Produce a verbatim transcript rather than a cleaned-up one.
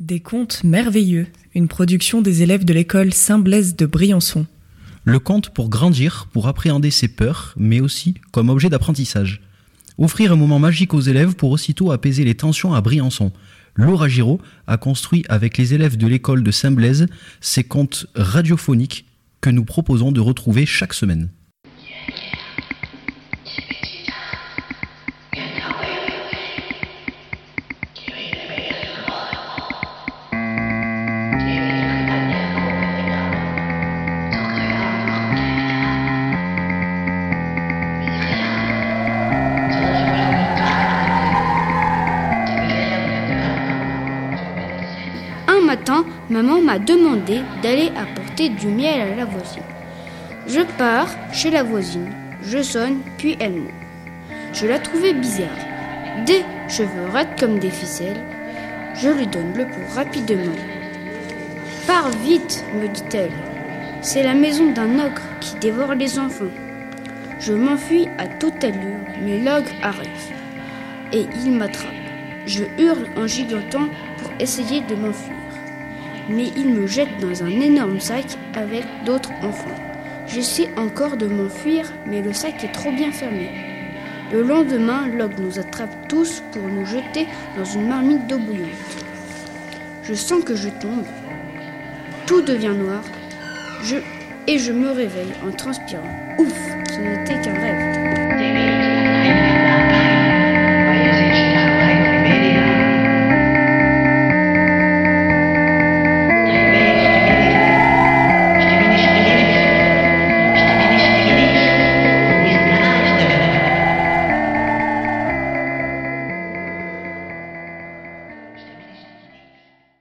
Des contes merveilleux, une production des élèves de l'école Saint-Blaise de Briançon. Le conte pour grandir, pour appréhender ses peurs, mais aussi comme objet d'apprentissage. Offrir un moment magique aux élèves pour aussitôt apaiser les tensions à Briançon. Laura Giraud a construit avec les élèves de l'école de Saint-Blaise ces contes radiophoniques que nous proposons de retrouver chaque semaine. Un matin, maman m'a demandé d'aller apporter du miel à la voisine. Je pars chez la voisine, je sonne, puis elle m'ouvre. Je la trouvais bizarre. Des cheveux raides comme des ficelles, je lui donne le pouls rapidement. « Pars vite, me dit-elle. C'est la maison d'un ogre qui dévore les enfants. » Je m'enfuis à toute allure, mais l'ogre arrive. Et il m'attrape. Je hurle en gigotant pour essayer de m'enfuir. Mais il me jette dans un énorme sac avec d'autres enfants. J'essaie encore de m'enfuir, mais le sac est trop bien fermé. Le lendemain, l'ogre nous attrape tous pour nous jeter dans une marmite d'eau bouillante. Je sens que je tombe. Tout devient noir. Je... Et je me réveille en transpirant. Ouf, ce n'était qu'un rêve.